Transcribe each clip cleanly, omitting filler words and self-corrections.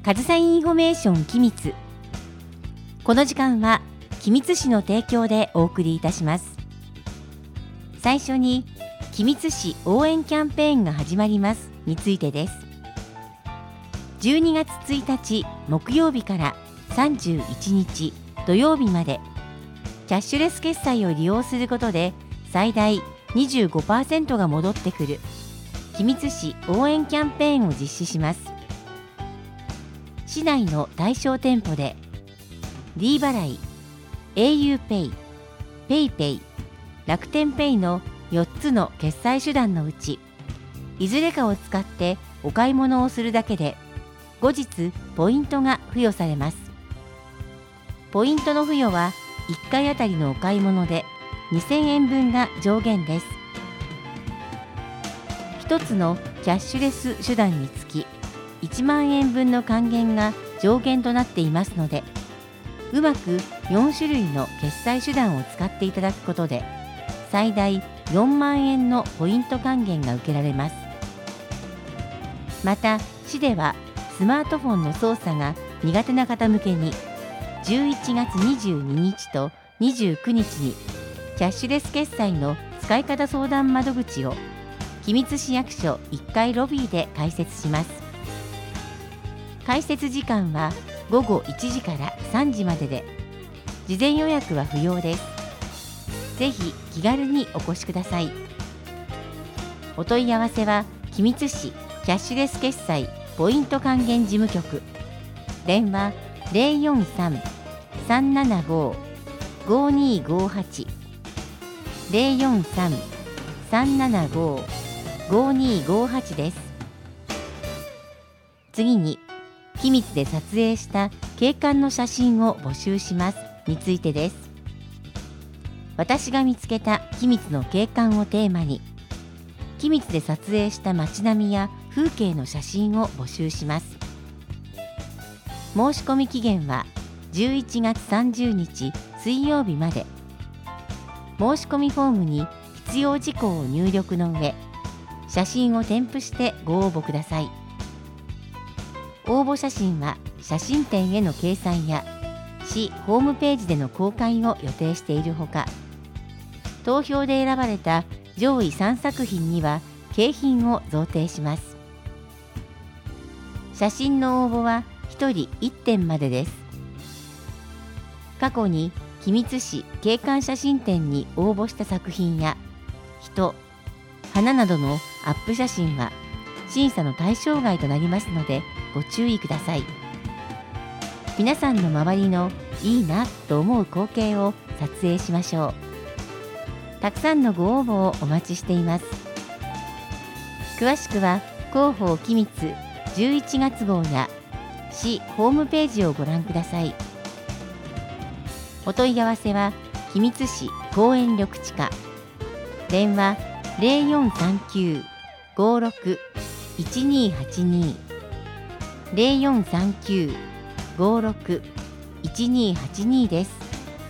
上総インフォメーション機密。この時間は君津市の提供でお送りいたします。最初に君津市応援キャンペーンが始まりますについてです。12月1日木曜日から31日土曜日までキャッシュレス決済を利用することで最大 25% が戻ってくる君津市応援キャンペーンを実施します。市内の対象店舗で D 払い、auPay、PayPay、楽天ペイの4つの決済手段のうちいずれかを使ってお買い物をするだけで後日ポイントが付与されます。ポイントの付与は1回あたりのお買い物で2000円分が上限です。1つのキャッシュレス手段につき1万円分の還元が上限となっていますので、うまく4種類の決済手段を使っていただくことで最大4万円のポイント還元が受けられます。また市ではスマートフォンの操作が苦手な方向けに11月22日と29日にキャッシュレス決済の使い方相談窓口を君津市役所1階ロビーで開設します。開設時間は午後1時から3時までで、事前予約は不要です。ぜひ気軽にお越しください。お問い合わせは君津市キャッシュレス決済ポイント還元事務局、電話 043-375-5258 043-375-5258 です。次に君津で撮影した景観の写真を募集しますについてです。私が見つけた君津の景観をテーマに君津で撮影した街並みや風景の写真を募集します。申し込み期限は11月30日水曜日まで。申し込みフォームに必要事項を入力の上、写真を添付してご応募ください。応募写真は写真展への掲載や市ホームページでの公開を予定しているほか、投票で選ばれた上位3作品には景品を贈呈します。写真の応募は1人1点までです。過去に君津市景観写真展に応募した作品や人、花などのアップ写真は審査の対象外となりますのでご注意ください。皆さんの周りのいいなと思う光景を撮影しましょう。たくさんのご応募をお待ちしています。詳しくは広報君津11月号や市ホームページをご覧ください。お問い合わせは君津市公園緑地課、電話 0439-56-1282 0439-56-1282 です。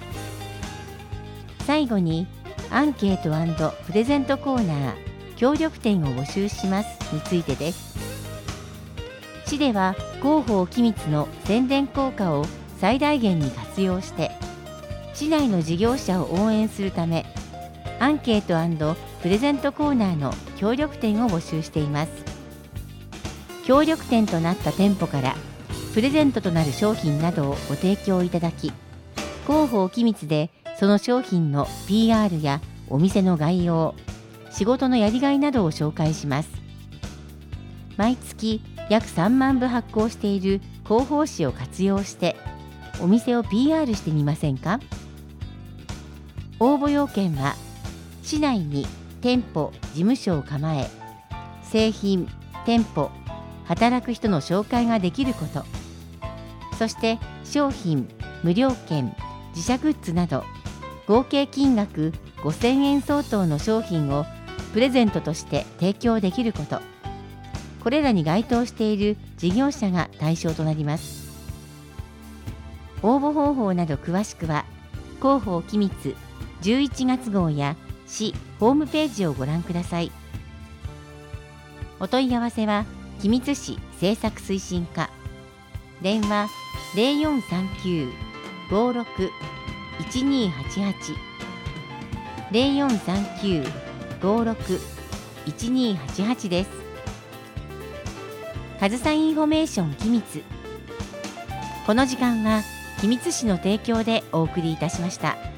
最後にアンケート&プレゼントコーナー協力店を募集しますについてです。市では広報君津の宣伝効果を最大限に活用して市内の事業者を応援するため、アンケート&プレゼントコーナーの協力店を募集しています。協力店となった店舗からプレゼントとなる商品などをご提供いただき、広報君津でその商品の PR やお店の概要、仕事のやりがいなどを紹介します。毎月約3万部発行している広報誌を活用してお店を PR してみませんか？応募要件は市内に店舗・事務所を構え、製品・店舗・働く人の紹介ができること、そして商品・無料券・自社グッズなど合計金額5000円相当の商品をプレゼントとして提供できること、これらに該当している事業者が対象となります。応募方法など詳しくは広報君津11月号や市ホームページをご覧ください。お問い合わせは君津市政策推進課、 電話0439-56-1288 0439-56-1288です。上総インフォメーション君津。この時間は君津市の提供でお送りいたしました。